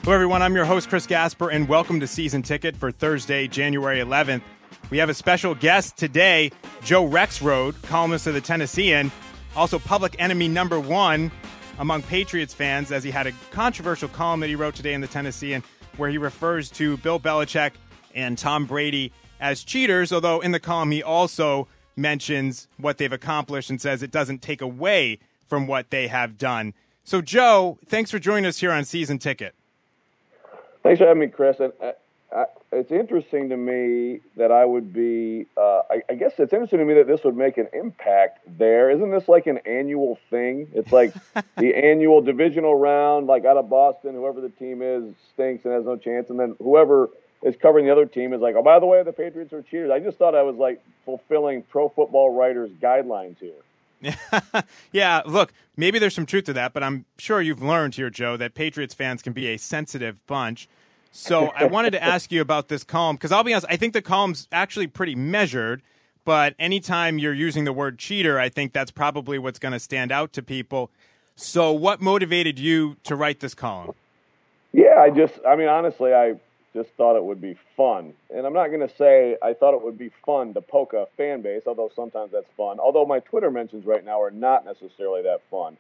Hello, everyone. I'm your host, Chris Gasper, and welcome to Season Ticket for Thursday, January 11th. We have a special guest today, Joe Rexrode, columnist of the Tennessean, also public enemy number one among Patriots fans, as he had a controversial column that he wrote today in the Tennessean where he refers to Bill Belichick and Tom Brady as cheaters, although in the column he also mentions what they've accomplished and says it doesn't take away from what they have done. So, Joe, thanks for joining us here on Season Ticket. Thanks for having me, Chris. It's interesting to me that I would be I guess it's interesting to me that this would make an impact there. Isn't this like an annual thing? It's like the annual divisional round, like out of Boston, whoever the team is stinks and has no chance. And then whoever is covering the other team is like, oh, by the way, the Patriots are cheaters. I just thought I was like fulfilling Pro Football Writers guidelines here. Yeah, look, maybe there's some truth to that, but I'm sure you've learned here, Joe, that Patriots fans can be a sensitive bunch. So I wanted to ask you about this column, because I'll be honest, I think the column's actually pretty measured, but anytime you're using the word cheater, I think that's probably what's going to stand out to people. So what motivated you to write this column? Yeah, honestly, I just thought it would be fun. And I'm not going to say I thought it would be fun to poke a fan base, although sometimes that's fun. Although my Twitter mentions right now are not necessarily that fun.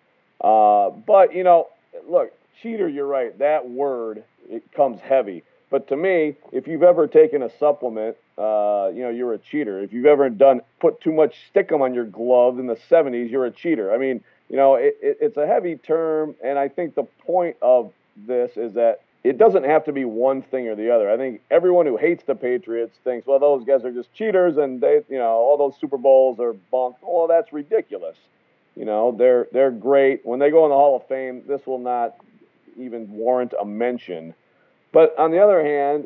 But, look, cheater, you're right. That word, it comes heavy. But to me, if you've ever taken a supplement, you're a cheater. If you've ever put too much stickum on your glove in the 70s, you're a cheater. I mean, it's a heavy term. And I think the point of this is that it doesn't have to be one thing or the other. I think everyone who hates the Patriots thinks, well, those guys are just cheaters and they, all those Super Bowls are bunk. Well, that's ridiculous. They're great. When they go in the Hall of Fame, this will not even warrant a mention. But on the other hand,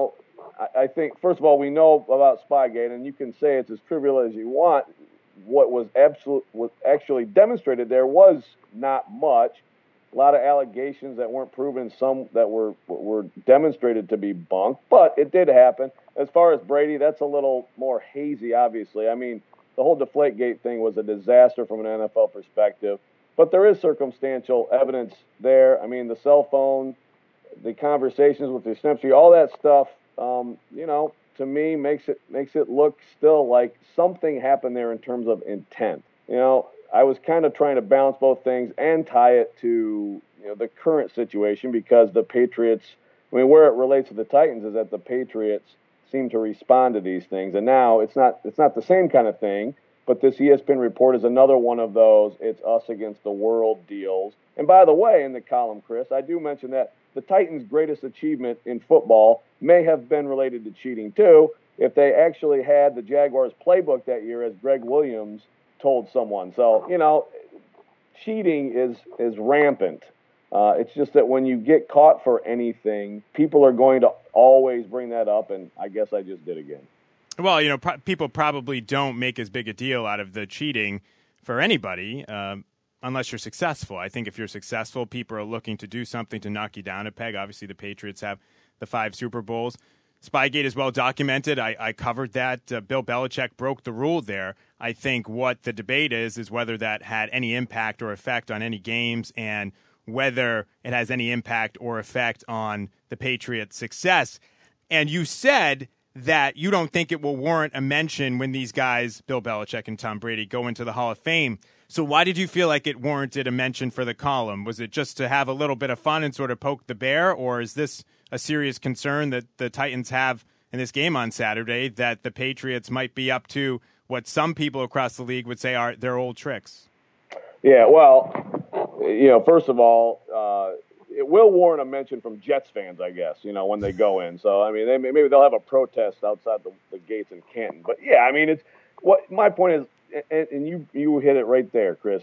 I think, first of all, we know about Spygate, and you can say it's as trivial as you want. What was actually demonstrated there was not much. A lot of allegations that weren't proven, some that were demonstrated to be bunk, but it did happen. As far as Brady, that's a little more hazy, obviously. I mean, the whole Deflategate thing was a disaster from an NFL perspective, but there is circumstantial evidence there. I mean, the cell phone, the conversations with the Snapchat, all that stuff, to me makes it look still like something happened there in terms of intent. I was kind of trying to balance both things and tie it to the current situation, because the Patriots, where it relates to the Titans is that the Patriots seem to respond to these things, and now it's not the same kind of thing. But this ESPN report is another one of those it's us against the world deals. And by the way, in the column, Chris, I do mention that the Titans' greatest achievement in football may have been related to cheating too, if they actually had the Jaguars playbook that year, as Greg Williams told someone. So, cheating is rampant. It's just that when you get caught for anything, people are going to always bring that up, and I guess I just did again. Well, people probably don't make as big a deal out of the cheating for anybody unless you're successful. I think if you're successful, people are looking to do something to knock you down a peg. Obviously, the Patriots have the 5 Super Bowls. Spygate is well documented. I covered that. Bill Belichick broke the rule there. I think what the debate is whether that had any impact or effect on any games, and whether it has any impact or effect on the Patriots' success. And you said that you don't think it will warrant a mention when these guys, Bill Belichick and Tom Brady, go into the Hall of Fame. So why did you feel like it warranted a mention for the column? Was it just to have a little bit of fun and sort of poke the bear, or is this a serious concern that the Titans have in this game on Saturday, that the Patriots might be up to what some people across the league would say are their old tricks? Yeah, well, first of all, it will warrant a mention from Jets fans, I guess, when they go in. So, I mean, maybe they'll have a protest outside the gates in Canton. But, yeah, I mean, my point is, and you hit it right there, Chris,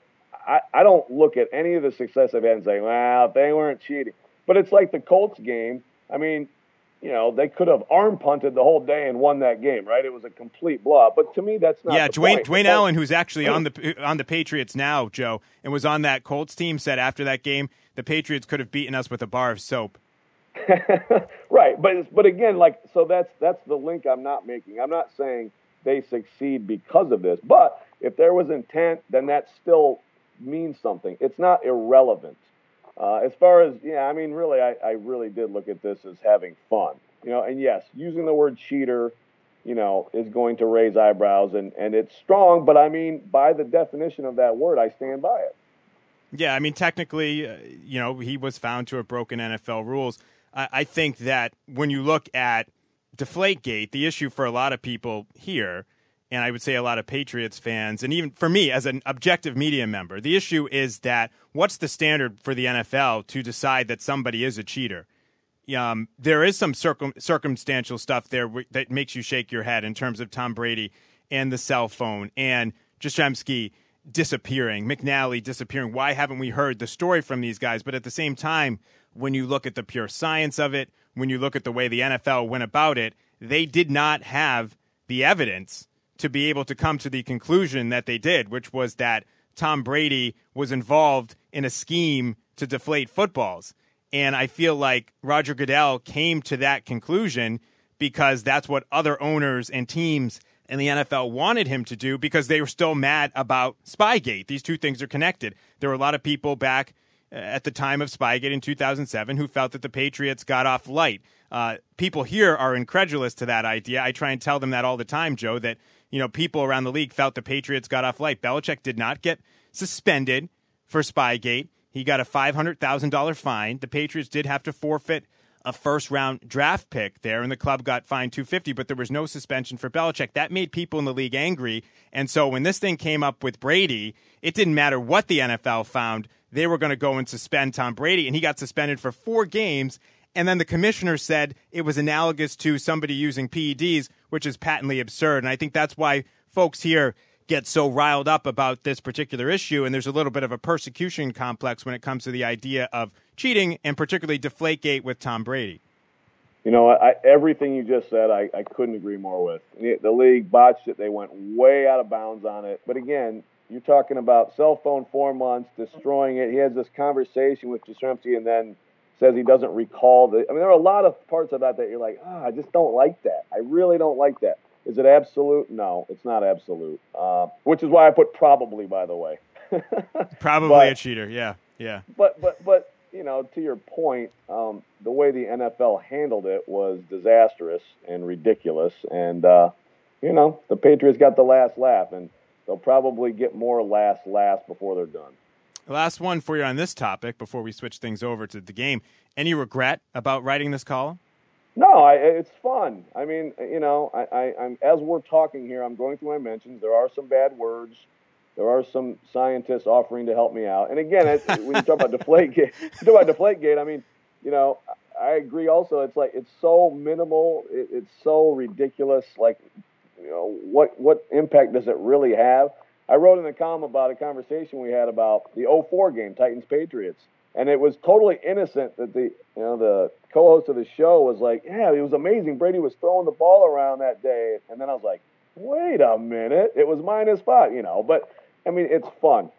I don't look at any of the success they've had and say, well, they weren't cheating. But it's like the Colts game. I mean, they could have arm punted the whole day and won that game, right? It was a complete blowout. But to me, that's not the point. Dwayne Allen, who's actually on the Patriots now, Joe, and was on that Colts team, said after that game, the Patriots could have beaten us with a bar of soap. Right, but again, so that's the link I'm not making. I'm not saying they succeed because of this, but if there was intent, then that still means something. It's not irrelevant. As far as, I mean, really, I really did look at this as having fun. And yes, using the word cheater, is going to raise eyebrows, and it's strong, but I mean, by the definition of that word, I stand by it. Yeah, I mean, technically, he was found to have broken NFL rules. I think that when you look at Deflategate, the issue for a lot of people here, and I would say a lot of Patriots fans, and even for me as an objective media member, the issue is that what's the standard for the NFL to decide that somebody is a cheater? There is some circumstantial stuff there that makes you shake your head in terms of Tom Brady and the cell phone and Jastrzemski disappearing, McNally disappearing. Why haven't we heard the story from these guys? But at the same time, when you look at the pure science of it, when you look at the way the NFL went about it, they did not have the evidence to be able to come to the conclusion that they did, which was that Tom Brady was involved in a scheme to deflate footballs. And I feel like Roger Goodell came to that conclusion because that's what other owners and teams in the NFL wanted him to do, because they were still mad about Spygate. These two things are connected. There were a lot of people back at the time of Spygate in 2007 who felt that the Patriots got off light. People here are incredulous to that idea. I try and tell them that all the time, Joe, that people around the league felt the Patriots got off light. Belichick did not get suspended for Spygate. He got a $500,000 fine. The Patriots did have to forfeit a first-round draft pick there, and the club got fined $250, but there was no suspension for Belichick. That made people in the league angry, and so when this thing came up with Brady, it didn't matter what the NFL found. They were going to go and suspend Tom Brady, and he got suspended for 4 games, and then the commissioner said it was analogous to somebody using PEDs, which is patently absurd, and I think that's why folks here get so riled up about this particular issue, and there's a little bit of a persecution complex when it comes to the idea of cheating, and particularly Deflategate with Tom Brady. Everything you just said, I couldn't agree more with. The league botched it. They went way out of bounds on it. But again, you're talking about cell phone 4 months, destroying it. He has this conversation with Jastrzemski and then says he doesn't recall. There are a lot of parts of that you're like, I just don't like that. I really don't like that. Is it absolute? No, it's not absolute. Which is why I put probably, by the way. Probably a cheater, yeah. But to your point, the way the NFL handled it was disastrous and ridiculous. And, the Patriots got the last laugh, and they'll probably get more last laughs before they're done. Last one for you on this topic before we switch things over to the game. Any regret about writing this column? No, it's fun. I mean, I'm as we're talking here, I'm going through my mentions. There are some bad words. There are some scientists offering to help me out. And again, when you talk about Deflategate, I mean, I agree also. It's so minimal. It's so ridiculous. Like, what impact does it really have? I wrote in the column about a conversation we had about the 2004 game, Titans-Patriots. And it was totally innocent that the co-host of the show was like, yeah, it was amazing. Brady was throwing the ball around that day. And then I was like, wait a minute. It was -5, But, I mean, it's fun.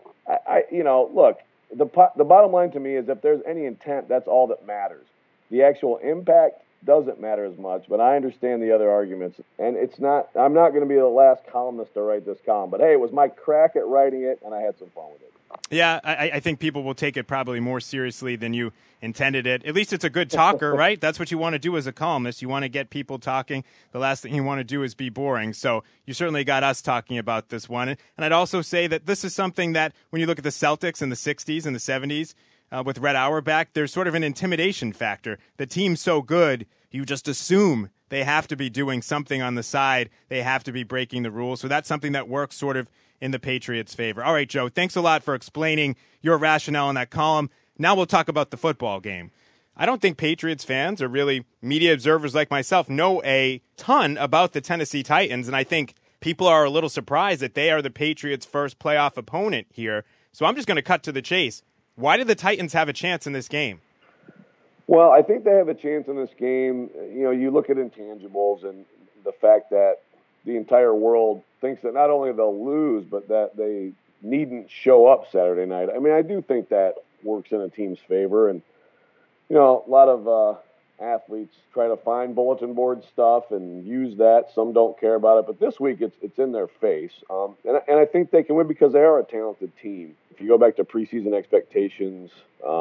Look, the bottom line to me is if there's any intent, that's all that matters. The actual impact doesn't matter as much, but I understand the other arguments. And I'm not going to be the last columnist to write this column. But, hey, it was my crack at writing it, and I had some fun with it. Yeah, I think people will take it probably more seriously than you intended it. At least it's a good talker, right? That's what you want to do as a columnist. You want to get people talking. The last thing you want to do is be boring. So you certainly got us talking about this one. And I'd also say that this is something that when you look at the Celtics in the 60s and the 70s with Red Auerbach, there's sort of an intimidation factor. The team's so good, you just assume they have to be doing something on the side. They have to be breaking the rules. So that's something that works sort of in the Patriots' favor. All right, Joe, thanks a lot for explaining your rationale in that column. Now we'll talk about the football game. I don't think Patriots fans or really media observers like myself know a ton about the Tennessee Titans, and I think people are a little surprised that they are the Patriots' first playoff opponent here. So I'm just going to cut to the chase. Why do the Titans have a chance in this game? Well, I think they have a chance in this game. You look at intangibles and the fact that the entire world thinks that not only they'll lose, but that they needn't show up Saturday night. I mean, I do think that works in a team's favor. And, a lot of athletes try to find bulletin board stuff and use that. Some don't care about it, but this week it's in their face. And I think they can win because they are a talented team. If you go back to preseason expectations,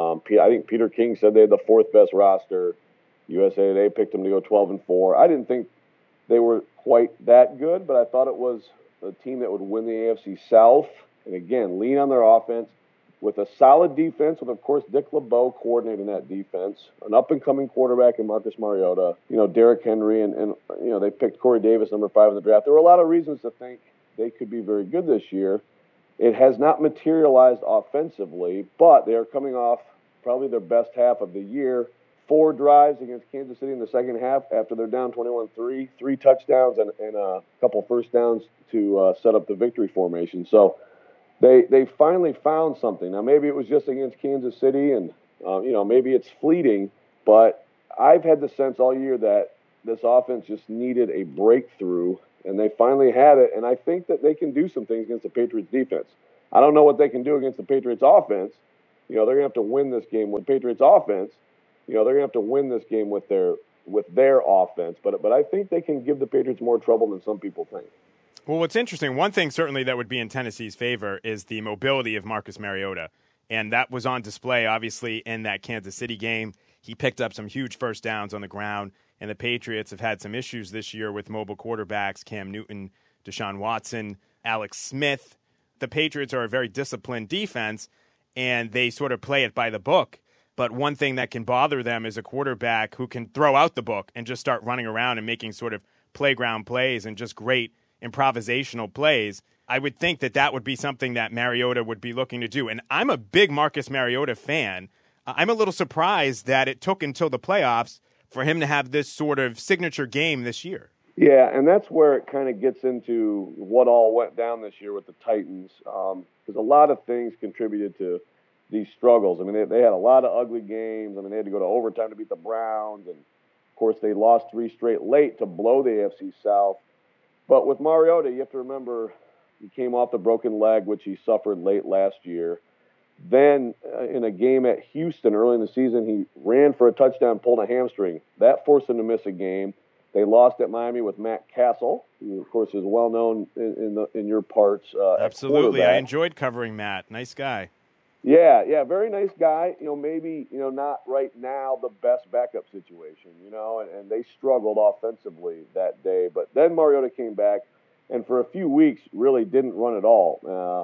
I think Peter King said they had the fourth best roster. USA Today picked them to go 12-4. I didn't think they were quite that good, but I thought it was a team that would win the AFC South. And again, lean on their offense with a solid defense, with, of course, Dick LeBeau coordinating that defense, an up-and-coming quarterback in Marcus Mariota, Derrick Henry, and they picked Corey Davis, number 5 in the draft. There were a lot of reasons to think they could be very good this year. It has not materialized offensively, but they are coming off probably their best half of the year. 4 drives against Kansas City in the second half after they're down 21-3, 3 touchdowns and a couple first downs to set up the victory formation. So they finally found something. Now, maybe it was just against Kansas City, and maybe it's fleeting, but I've had the sense all year that this offense just needed a breakthrough, and they finally had it, and I think that they can do some things against the Patriots defense. I don't know what they can do against the Patriots offense. They're going to have to win this game with the Patriots offense. They're going to have to win this game with their offense, but I think they can give the Patriots more trouble than some people think. Well, what's interesting, one thing certainly that would be in Tennessee's favor is the mobility of Marcus Mariota. And that was on display, obviously, in that Kansas City game. He picked up some huge first downs on the ground, and the Patriots have had some issues this year with mobile quarterbacks, Cam Newton, Deshaun Watson, Alex Smith. The Patriots are a very disciplined defense, and they sort of play it by the book. But one thing that can bother them is a quarterback who can throw out the book and just start running around and making sort of playground plays and just great improvisational plays. I would think that would be something that Mariota would be looking to do. And I'm a big Marcus Mariota fan. I'm a little surprised that it took until the playoffs for him to have this sort of signature game this year. Yeah, and that's where it kind of gets into what all went down this year with the Titans, because a lot of things contributed to these struggles. I mean, they had a lot of ugly games. I mean, they had to go to overtime to beat the Browns, and of course they lost 3 straight late to blow the AFC South. But with Mariota, you have to remember he came off the broken leg, which he suffered late last year. Then in a game at Houston early in the season, he ran for a touchdown, pulled a hamstring. That forced him to miss a game. They lost at Miami with Matt Castle, who, of course, is well known in your parts. Absolutely. I enjoyed covering Matt. Nice guy. Yeah, very nice guy. Maybe, not right now the best backup situation, and they struggled offensively that day. But then Mariota came back, and for a few weeks really didn't run at all.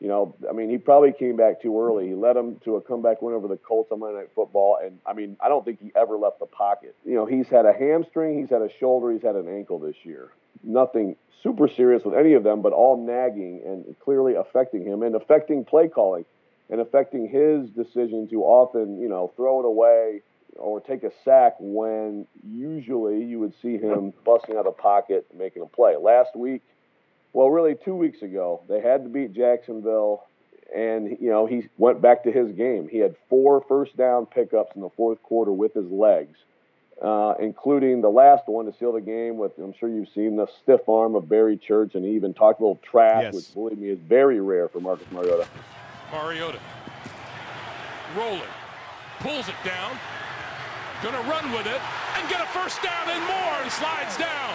He probably came back too early. He led them to a comeback win over the Colts on Monday Night Football, and, I don't think he ever left the pocket. He's had a hamstring, he's had a shoulder, he's had an ankle this year. Nothing super serious with any of them, but all nagging and clearly affecting him and affecting play calling. And affecting his decision to often, throw it away or take a sack when usually you would see him busting out of the pocket and making a play. Last week, really 2 weeks ago, they had to beat Jacksonville, and, he went back to his game. He had 4 first down pickups in the fourth quarter with his legs, including the last one to seal the game with, I'm sure you've seen the stiff arm of Barry Church, and he even talked a little trash, yes, which, believe me, is very rare for Marcus Mariota. Mariota rolling, pulls it down, gonna run with it, and get a first down and more, and slides down.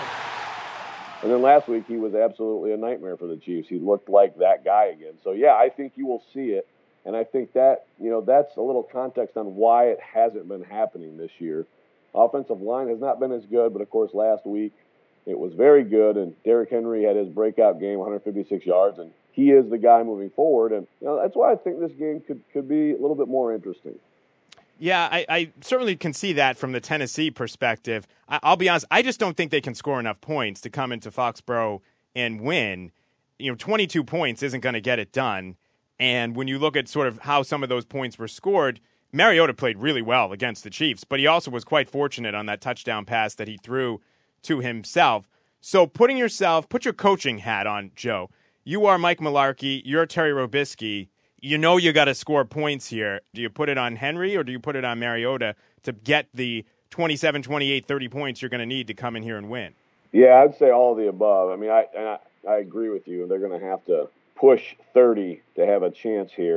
And then last week, he was absolutely a nightmare for the Chiefs. He looked like that guy again. So, yeah, I think you will see it. And I think that, that's a little context on why it hasn't been happening this year. Offensive line has not been as good, but, of course, last week it was very good. And Derrick Henry had his breakout game, 156 yards, and he is the guy moving forward. And that's why I think this game could be a little bit more interesting. Yeah, I certainly can see that from the Tennessee perspective. I'll be honest, I just don't think they can score enough points to come into Foxborough and win. 22 points isn't going to get it done. And when you look at sort of how some of those points were scored, Mariota played really well against the Chiefs, but he also was quite fortunate on that touchdown pass that he threw to himself. So put your coaching hat on, Joe. You are Mike Mularkey. You're Terry Robisky. You got to score points here. Do you put it on Henry or do you put it on Mariota to get the 27, 28, 30 points you're going to need to come in here and win? Yeah, I'd say all of the above. I mean, I agree with you. They're going to have to push 30 to have a chance here.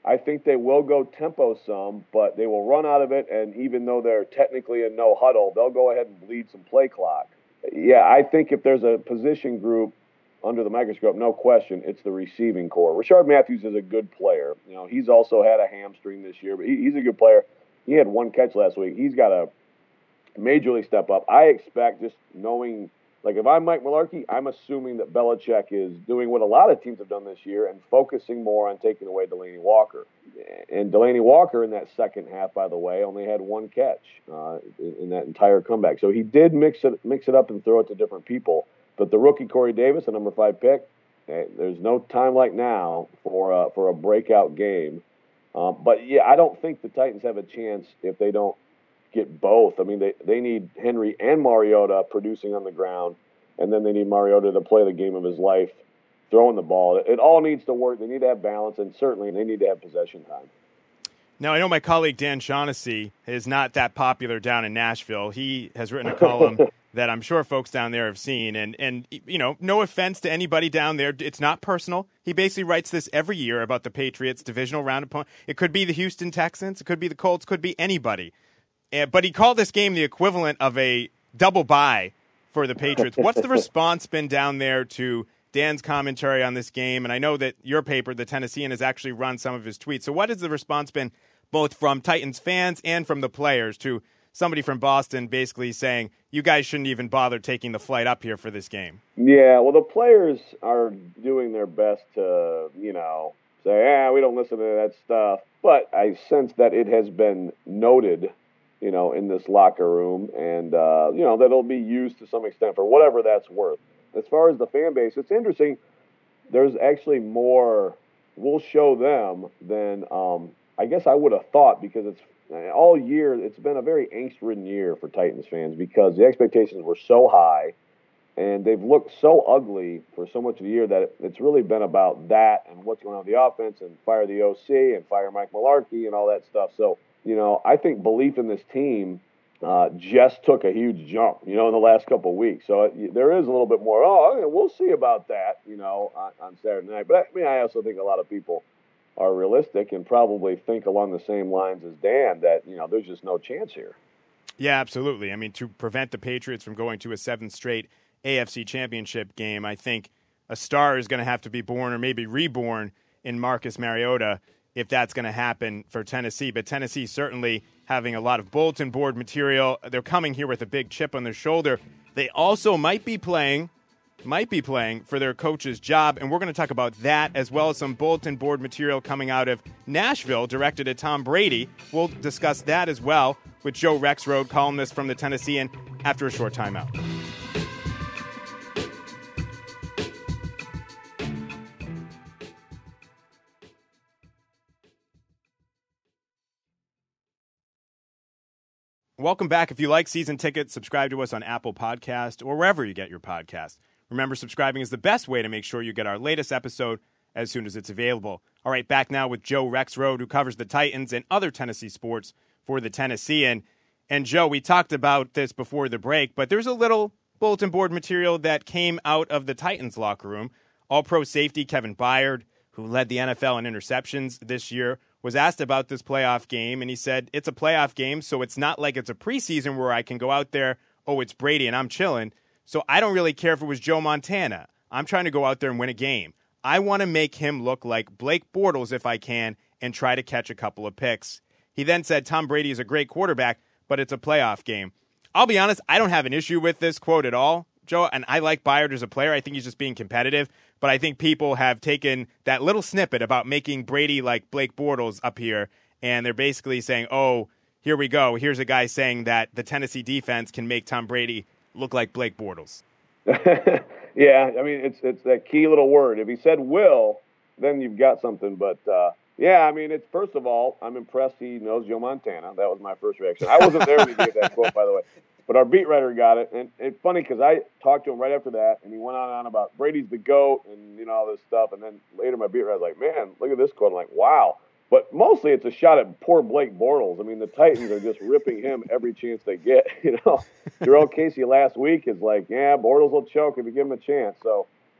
I think they will go tempo some, but they will run out of it, and even though they're technically in no huddle, they'll go ahead and bleed some play clock. Yeah, I think if there's a position group under the microscope, no question, it's the receiving core. Rashard Matthews is a good player. He's also had a hamstring this year, but he's a good player. He had one catch last week. He's got to majorly step up. I expect, just knowing, like if I'm Mike Mularkey, I'm assuming that Belichick is doing what a lot of teams have done this year and focusing more on taking away Delanie Walker. And Delanie Walker in that second half, by the way, only had one catch in that entire comeback. So he did mix it up and throw it to different people. But the rookie Corey Davis, the number 5 pick, there's no time like now for a breakout game. But yeah, I don't think the Titans have a chance if they don't get both. I mean, they need Henry and Mariota producing on the ground, and then they need Mariota to play the game of his life, throwing the ball. It all needs to work. They need to have balance, and certainly they need to have possession time. Now, I know my colleague Dan Shaughnessy is not that popular down in Nashville. He has written a column that I'm sure folks down there have seen. And no offense to anybody down there. It's not personal. He basically writes this every year about the Patriots' divisional round opponent. It could be the Houston Texans. It could be the Colts. It could be anybody. But he called this game the equivalent of a double bye for the Patriots. What's the response been down there to Dan's commentary on this game? And I know that your paper, the Tennessean, has actually run some of his tweets. So what has the response been both from Titans fans and from the players to somebody from Boston basically saying, you guys shouldn't even bother taking the flight up here for this game? Yeah, well, the players are doing their best to, say, we don't listen to that stuff. But I sense that it has been noted, in this locker room, and, that it'll be used to some extent for whatever that's worth. As far as the fan base, it's interesting. There's actually more we'll show them than I guess I would have thought, because it's all year, it's been a very angst-ridden year for Titans fans because the expectations were so high and they've looked so ugly for so much of the year that it's really been about that and what's going on with the offense and fire the OC and fire Mike Mularkey and all that stuff. So, I think belief in this team just took a huge jump, in the last couple of weeks. So there is a little bit more, we'll see about that, on Saturday night. But I also think a lot of people are realistic and probably think along the same lines as Dan that, there's just no chance here. Yeah, absolutely. I mean, to prevent the Patriots from going to a 7th straight AFC championship game, I think a star is going to have to be born or maybe reborn in Marcus Mariota if that's going to happen for Tennessee. But Tennessee certainly having a lot of bulletin board material. They're coming here with a big chip on their shoulder. They also might be playing for their coach's job, and we're going to talk about that as well as some bulletin board material coming out of Nashville directed at Tom Brady. We'll discuss that as well with Joe Rexrode, columnist from the Tennessean, after a short timeout. Welcome back. If you like Season Ticket, subscribe to us on Apple Podcast or wherever you get your podcast. Remember, subscribing is the best way to make sure you get our latest episode as soon as it's available. All right, back now with Joe Rexrode, who covers the Titans and other Tennessee sports for the Tennessean. And Joe, we talked about this before the break, but there's a little bulletin board material that came out of the Titans locker room. All-pro safety Kevin Byard, who led the NFL in interceptions this year, was asked about this playoff game, and he said, it's a playoff game, so it's not like it's a preseason where I can go out there, it's Brady, and I'm chilling. So I don't really care if it was Joe Montana. I'm trying to go out there and win a game. I want to make him look like Blake Bortles if I can and try to catch a couple of picks. He then said Tom Brady is a great quarterback, but it's a playoff game. I'll be honest, I don't have an issue with this quote at all, Joe, and I like Byard as a player. I think he's just being competitive, but I think people have taken that little snippet about making Brady like Blake Bortles up here, and they're basically saying, here we go. Here's a guy saying that the Tennessee defense can make Tom Brady look like Blake Bortles. Yeah, I mean, it's that key little word. If he said will, then you've got something. But, it's first of all, I'm impressed he knows Joe Montana. That was my first reaction. I wasn't there when he gave that quote, by the way. But our beat writer got it. And it's funny because I talked to him right after that, and he went on and on about Brady's the GOAT and, all this stuff. And then later my beat writer was like, man, look at this quote. I'm like, wow. But mostly it's a shot at poor Blake Bortles. I mean, the Titans are just ripping him every chance they get. Jarrell Casey last week is like, Bortles will choke if you give him a chance. So,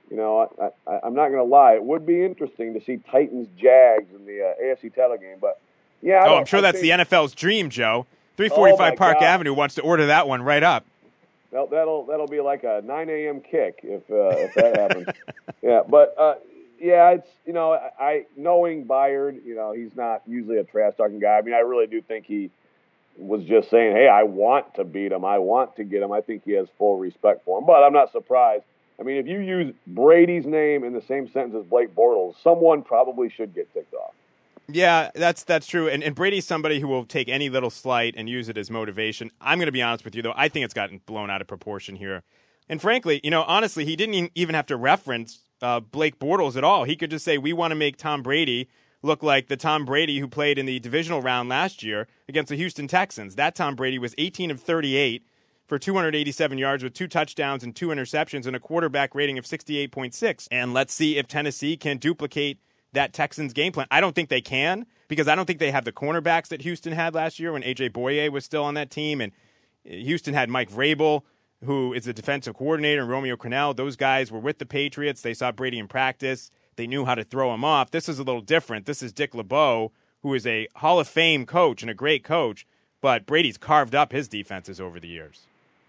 I'm not going to lie. It would be interesting to see Titans-Jags in the AFC title game. But, yeah. I'm sure that's the NFL's dream, Joe. 345 Park Avenue wants to order that one right up. That'll be like a 9 a.m. kick if that happens. Yeah, but it's I knowing Byard, he's not usually a trash talking guy. I mean, I really do think he was just saying, hey, I want to beat him, I want to get him. I think he has full respect for him, but I'm not surprised. I mean, if you use Brady's name in the same sentence as Blake Bortles, someone probably should get ticked off. Yeah, that's true. And Brady's somebody who will take any little slight and use it as motivation. I'm going to be honest with you, though. I think it's gotten blown out of proportion here. And frankly, honestly, he didn't even have to reference Blake Bortles at all. He could just say, we want to make Tom Brady look like the Tom Brady who played in the divisional round last year against the Houston Texans. That Tom Brady was 18 of 38 for 287 yards with 2 touchdowns and 2 interceptions and a quarterback rating of 68.6. And let's see if Tennessee can duplicate that Texans game plan. I don't think they can, because I don't think they have the cornerbacks that Houston had last year when A.J. Boye was still on that team. And Houston had Mike Vrabel, who is the defensive coordinator, and Romeo Crennel. Those guys were with the Patriots. They saw Brady in practice. They knew how to throw him off. This is a little different. This is Dick LeBeau, who is a Hall of Fame coach and a great coach, but Brady's carved up his defenses over the years.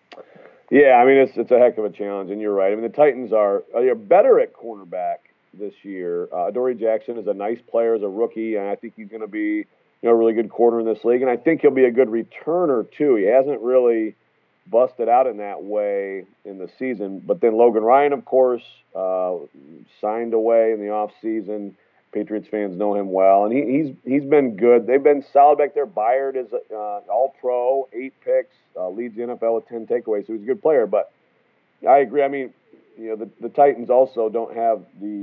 Yeah, I mean, it's a heck of a challenge, and you're right. I mean, the Titans are better at cornerback this year. Adoree Jackson is a nice player as a rookie, and I think he's going to be a really good corner in this league, and I think he'll be a good returner too. He hasn't really busted out in that way in the season, but then Logan Ryan, of course, signed away in the offseason. Patriots fans know him well, and he's been good. They've been solid back there. Byard is all-pro, 8 picks, leads the NFL with 10 takeaways, so he's a good player. But I agree. I mean, the Titans also don't have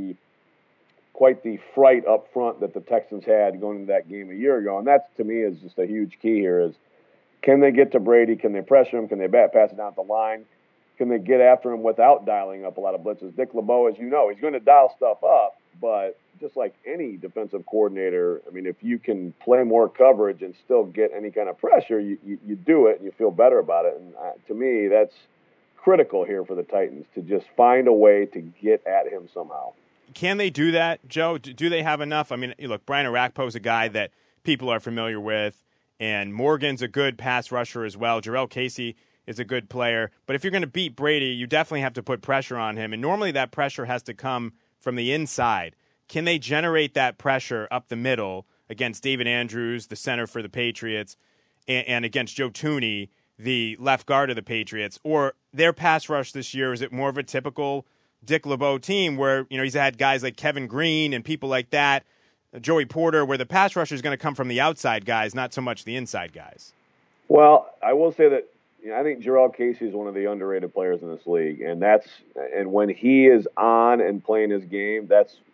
quite the fright up front that the Texans had going into that game a year ago, and that to me is just a huge key here. Is can they get to Brady? Can they pressure him? Can they pass it down the line? Can they get after him without dialing up a lot of blitzes? Dick LeBeau, as you know, he's going to dial stuff up, but just like any defensive coordinator, I mean, if you can play more coverage and still get any kind of pressure, you do it and you feel better about it. And to me, that's critical here for the Titans, to just find a way to get at him somehow. Can they do that, Joe? Do they have enough? I mean, look, Brian Orakpo is a guy that people are familiar with, and Morgan's a good pass rusher as well. Jarrell Casey is a good player. But if you're going to beat Brady, you definitely have to put pressure on him, and normally that pressure has to come from the inside. Can they generate that pressure up the middle against David Andrews, the center for the Patriots, and against Joe Thuney, the left guard of the Patriots? Or their pass rush this year, is it more of a typical Dick LeBeau team where, he's had guys like Kevin Green and people like that, Joey Porter, where the pass rush is going to come from the outside guys, not so much the inside guys? Well, I will say that I think Jarrell Casey is one of the underrated players in this league, and when he is on and playing his game,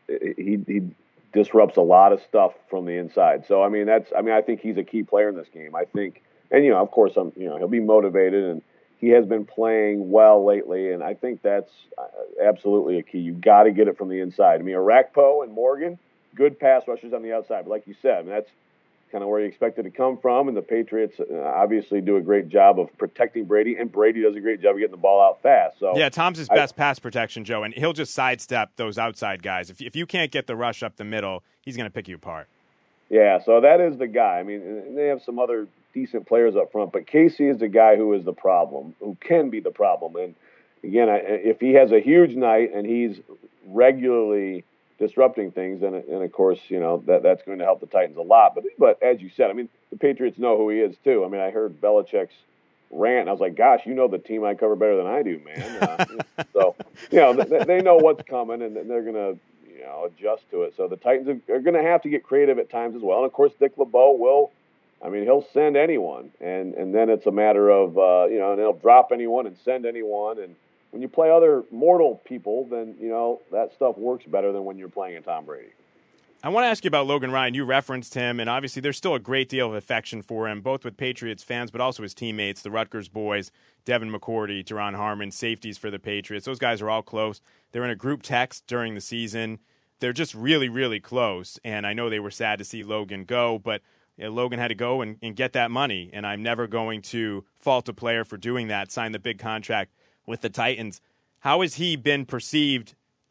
he disrupts a lot of stuff from the inside. So I think he's a key player in this game. I think, and of course, he'll be motivated, and he has been playing well lately, and I think that's absolutely a key. You got to get it from the inside. I mean, Orakpo and Morgan, good pass rushers on the outside, but like you said, that's kind of where you expect it to come from, and the Patriots obviously do a great job of protecting Brady, and Brady does a great job of getting the ball out fast. So yeah, Tom's his best pass protection, Joe, and he'll just sidestep those outside guys. If you can't get the rush up the middle, he's going to pick you apart. Yeah, so that is the guy. I mean, they have some other decent players up front, but Casey is the guy who is the problem, who can be the problem. And again, if he has a huge night and he's regularly disrupting things, and of course, that's going to help the Titans a lot. But as you said, I mean, the Patriots know who he is too. I mean, I heard Belichick's rant, and I was like, gosh, the team I cover better than I do, man. So, they know what's coming, and they're going to, adjust to it. So the Titans are going to have to get creative at times as well. And of course, Dick LeBeau he'll send anyone, and then it's a matter of, and he'll drop anyone and send anyone. And when you play other mortal people, then, that stuff works better than when you're playing a Tom Brady. I want to ask you about Logan Ryan. You referenced him, and obviously there's still a great deal of affection for him, both with Patriots fans, but also his teammates, the Rutgers boys, Devin McCourty, Teron Harmon, safeties for the Patriots. Those guys are all close. They're in a group text during the season. They're just really, really close, and I know they were sad to see Logan go, but Logan had to go and get that money, and I'm never going to fault a player for doing that, sign the big contract with the Titans. How has he been perceived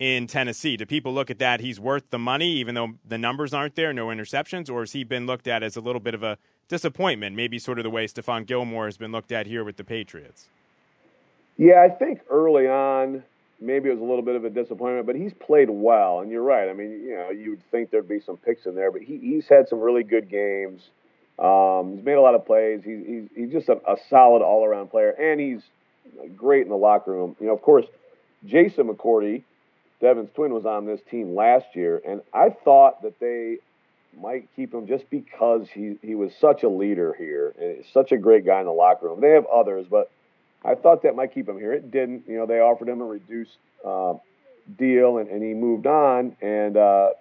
in Tennessee? Do people look at that he's worth the money even though the numbers aren't there, no interceptions, or has he been looked at as a little bit of a disappointment, maybe sort of the way Stephon Gilmore has been looked at here with the Patriots? Yeah, I think early on, maybe it was a little bit of a disappointment, but he's played well. And you're right. I mean, you would think there'd be some picks in there, but he's had some really good games. He's made a lot of plays. He's just a solid all-around player, and he's great in the locker room. Of course, Jason McCourty, Devin's twin, was on this team last year, and I thought that they might keep him just because he was such a leader here and such a great guy in the locker room. They have others, but I thought that might keep him here. It didn't. They offered him a reduced deal, and he moved on. And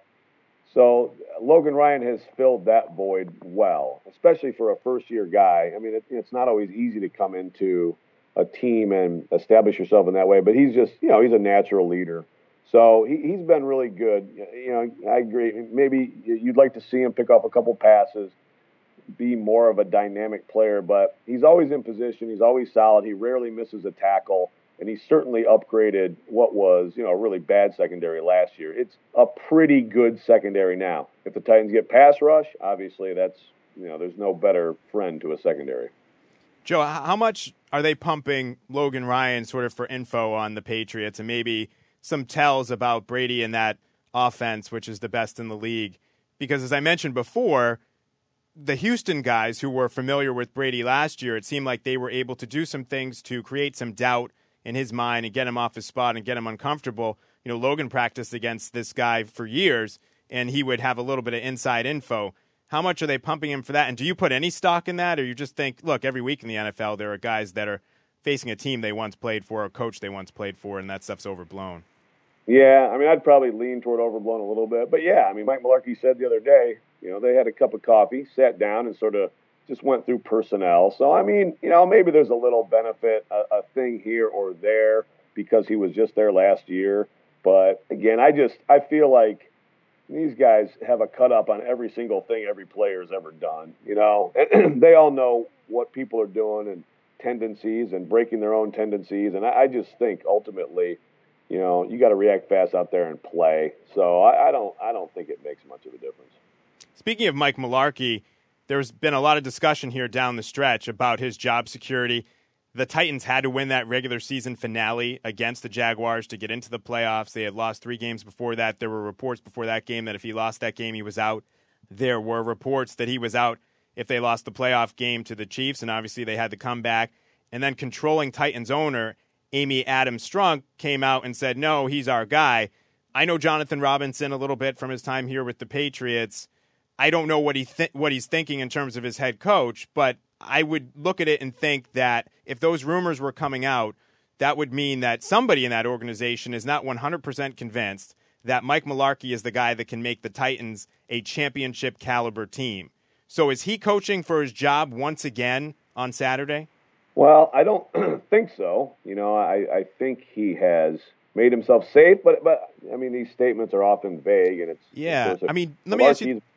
so Logan Ryan has filled that void well, especially for a first-year guy. I mean, it's not always easy to come into a team and establish yourself in that way, but he's just, he's a natural leader. So he's been really good. I agree. Maybe you'd like to see him pick off a couple passes, be more of a dynamic player, but he's always in position. He's always solid. He rarely misses a tackle, and he's certainly upgraded what was, a really bad secondary last year. It's a pretty good secondary now. If the Titans get pass rush, obviously that's, there's no better friend to a secondary. Joe, how much are they pumping Logan Ryan sort of for info on the Patriots and maybe some tells about Brady and that offense, which is the best in the league? Because as I mentioned before, the Houston guys who were familiar with Brady last year, it seemed like they were able to do some things to create some doubt in his mind and get him off his spot and get him uncomfortable. Logan practiced against this guy for years, and he would have a little bit of inside info. How much are they pumping him for that? And do you put any stock in that, or you just think, look, every week in the NFL there are guys that are facing a team they once played for, a coach they once played for, and that stuff's overblown? Yeah, I mean, I'd probably lean toward overblown a little bit. But, yeah, I mean, Mike Mularkey said the other day, they had a cup of coffee, sat down, and sort of just went through personnel. So, I mean, maybe there's a little benefit, a thing here or there because he was just there last year. But, again, I feel like these guys have a cut up on every single thing every player's ever done. They all know what people are doing and tendencies and breaking their own tendencies. And I just think ultimately – you got to react fast out there and play. So I don't think it makes much of a difference. Speaking of Mike Mularkey, there's been a lot of discussion here down the stretch about his job security. The Titans had to win that regular season finale against the Jaguars to get into the playoffs. They had lost 3 games before that. There were reports before that game that if he lost that game, he was out. There were reports that he was out if they lost the playoff game to the Chiefs, and obviously they had to come back. And then controlling Titans owner Amy Adams Strunk came out and said, no, he's our guy. I know Jonathan Robinson a little bit from his time here with the Patriots. I don't know what he's thinking in terms of his head coach, but I would look at it and think that if those rumors were coming out, that would mean that somebody in that organization is not 100% convinced that Mike Mularkey is the guy that can make the Titans a championship caliber team. So is he coaching for his job once again on Saturday? Well, I don't think so. I think he has made himself safe, but I mean, these statements are often vague, and it's I mean, let me ask you: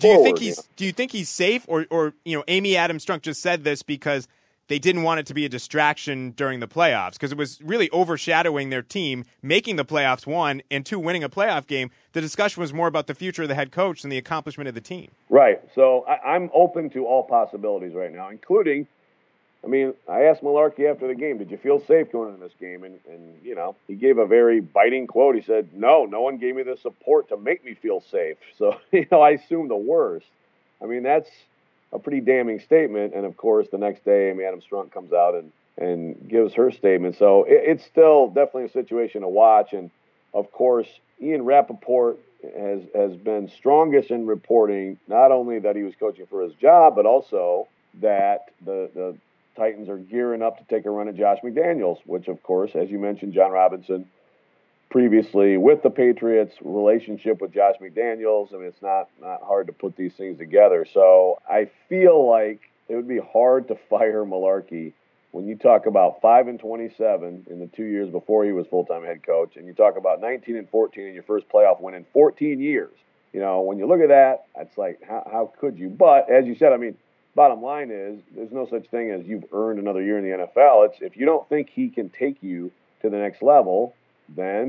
do you think he's safe, or Amy Adams Strunk just said this because they didn't want it to be a distraction during the playoffs because it was really overshadowing their team making the playoffs, 1, and 2, winning a playoff game. The discussion was more about the future of the head coach than the accomplishment of the team. Right. So I'm open to all possibilities right now, including. I mean, I asked Mularkey after the game, did you feel safe going into this game? And he gave a very biting quote. He said, no one gave me the support to make me feel safe. So, I assume the worst. I mean, that's a pretty damning statement. And, of course, the next day, Amy Adams Strunk comes out and gives her statement. So it's still definitely a situation to watch. And, of course, Ian Rappaport has been strongest in reporting not only that he was coaching for his job, but also that the Titans are gearing up to take a run at Josh McDaniels, which, of course, as you mentioned, John Robinson previously with the Patriots, relationship with Josh McDaniels. I mean, it's not hard to put these things together. So I feel like it would be hard to fire Mularkey when you talk about 5-27 in the 2 years before he was full-time head coach, and you talk about 19-14 in your first playoff win in 14 years. When you look at that, it's like, how could you? But as you said, I mean, bottom line is there's no such thing as you've earned another year in the NFL. It's if you don't think he can take you to the next level, then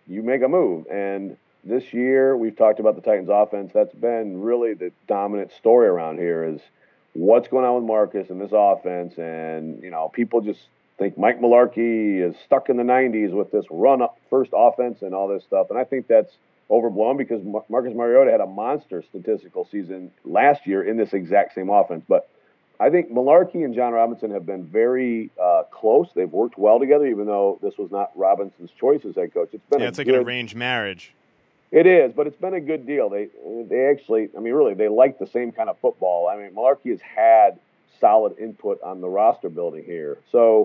you make a move. And this year, we've talked about the Titans offense. That's been really the dominant story around here is what's going on with Marcus and this offense. And, people just think Mike Mularkey is stuck in the 90s with this run-first offense and all this stuff. And I think that's overblown because Marcus Mariota had a monster statistical season last year in this exact same offense. But I think Mularkey and John Robinson have been very close. They've worked well together, even though this was not Robinson's choice as head coach. It's like an arranged marriage. It is, but it's been a good deal. They actually, really, they like the same kind of football. Mularkey has had solid input on the roster building here. So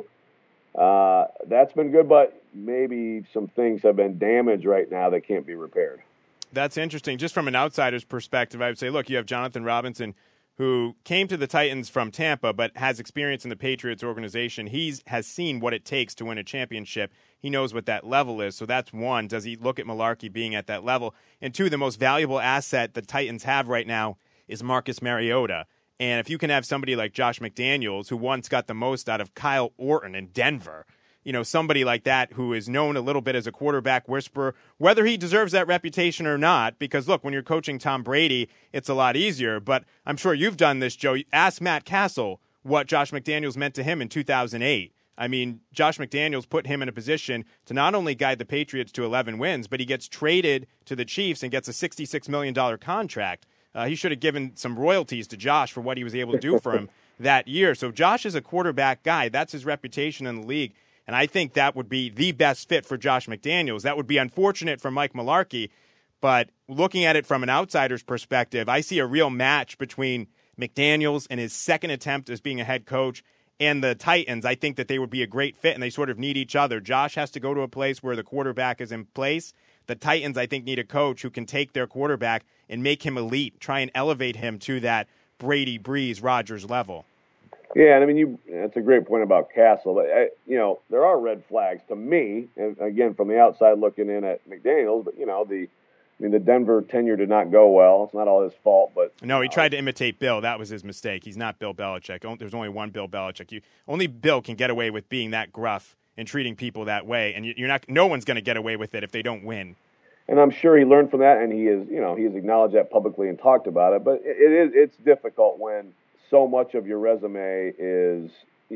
that's been good, but maybe some things have been damaged right now that can't be repaired. That's interesting. Just from an outsider's perspective, I would say, look, you have Jonathan Robinson, who came to the Titans from Tampa but has experience in the Patriots organization. He has seen what it takes to win a championship. He knows what that level is. So that's one. Does he look at Mularkey being at that level? And two, the most valuable asset the Titans have right now is Marcus Mariota. And if you can have somebody like Josh McDaniels, who once got the most out of Kyle Orton in Denver, somebody like that who is known a little bit as a quarterback whisperer, whether he deserves that reputation or not, because, look, when you're coaching Tom Brady, it's a lot easier. But I'm sure you've done this, Joe. Ask Matt Castle what Josh McDaniels meant to him in 2008. Josh McDaniels put him in a position to not only guide the Patriots to 11 wins, but he gets traded to the Chiefs and gets a $66 million contract. He should have given some royalties to Josh for what he was able to do for him that year. So Josh is a quarterback guy. That's his reputation in the league. And I think that would be the best fit for Josh McDaniels. That would be unfortunate for Mike Mularkey. But looking at it from an outsider's perspective, I see a real match between McDaniels and his second attempt as being a head coach and the Titans. I think that they would be a great fit, and they sort of need each other. Josh has to go to a place where the quarterback is in place. The Titans, I think, need a coach who can take their quarterback and make him elite, try and elevate him to that Brady, Breeze, Rodgers level. Yeah, and that's a great point about Castle. But, there are red flags to me, and again, from the outside looking in at McDaniels, but, the Denver tenure did not go well. It's not all his fault, but... No, he tried to imitate Bill. That was his mistake. He's not Bill Belichick. There's only one Bill Belichick. Only Bill can get away with being that gruff and treating people that way, and no one's going to get away with it if they don't win. And I'm sure he learned from that, and he has acknowledged that publicly and talked about it, but it's difficult when so much of your resume is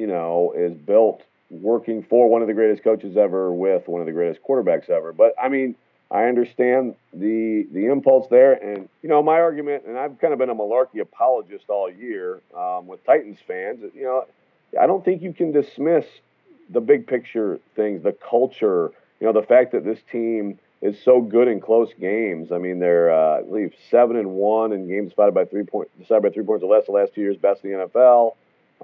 built working for one of the greatest coaches ever with one of the greatest quarterbacks ever. But I understand the impulse there, and my argument, and I've kind of been a Mularkey apologist all year with Titans fans. I don't think you can dismiss the big picture things, the culture, the fact that this team is so good in close games. They're I believe 7-1 in games decided by 3 points or less the last 2 years, best in the NFL.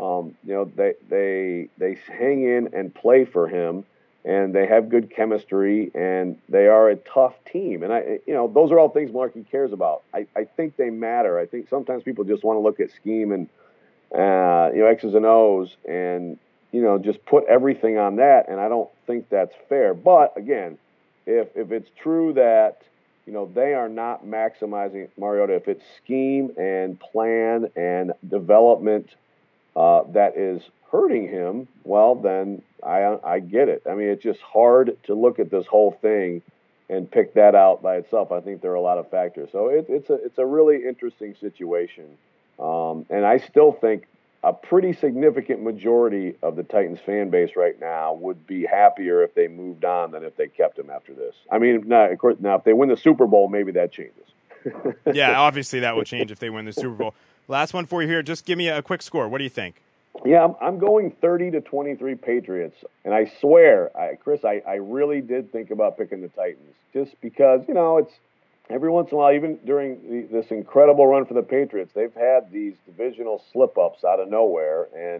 They hang in and play for him, and they have good chemistry, and they are a tough team. And those are all things Mularkey cares about. I think they matter. I think sometimes people just want to look at scheme and X's and O's and just put everything on that, and I don't think that's fair. But again, if it's true that they are not maximizing Mariota, if it's scheme and plan and development that is hurting him, well, then I get it. It's just hard to look at this whole thing and pick that out by itself. I think there are a lot of factors. So it's a really interesting situation. And I still think a pretty significant majority of the Titans fan base right now would be happier if they moved on than if they kept him after this. Of course, now if they win the Super Bowl, maybe that changes. Yeah, obviously that will change if they win the Super Bowl. Last one for you here. Just give me a quick score. What do you think? Yeah, I'm going 30-23 Patriots. And I swear, Chris, I really did think about picking the Titans just because, it's every once in a while, even during this incredible run for the Patriots, they've had these divisional slip-ups out of nowhere. And,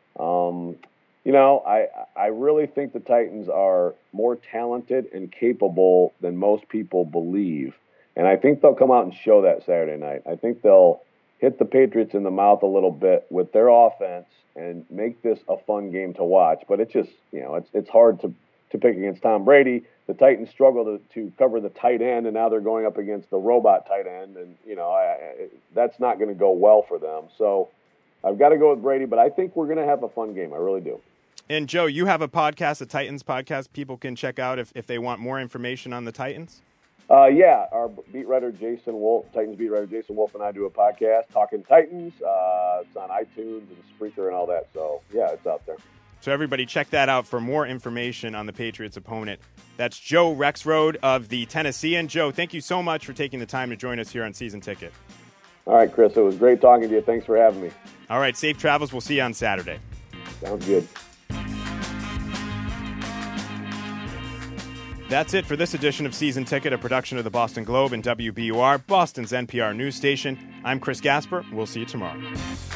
I really think the Titans are more talented and capable than most people believe. And I think they'll come out and show that Saturday night. I think they'll hit the Patriots in the mouth a little bit with their offense and make this a fun game to watch. But it's just, it's hard to pick against Tom Brady. The Titans struggle to cover the tight end, and now they're going up against the robot tight end, and that's not going to go well for them. So I've got to go with Brady, but I think we're going to have a fun game. I really do. And Joe, you have a podcast, a Titans podcast, people can check out if they want more information on the Titans? Yeah, our beat writer Jason Wolf, Titans beat writer Jason Wolf, and I do a podcast, Talking Titans. It's on iTunes and Spreaker and all that. So, yeah, it's out there. So everybody check that out for more information on the Patriots' opponent. That's Joe Rexrode of the Tennessean. Joe, thank you so much for taking the time to join us here on Season Ticket. All right, Chris, it was great talking to you. Thanks for having me. All right, safe travels. We'll see you on Saturday. Sounds good. That's it for this edition of Season Ticket, a production of the Boston Globe and WBUR, Boston's NPR news station. I'm Chris Gasper. We'll see you tomorrow.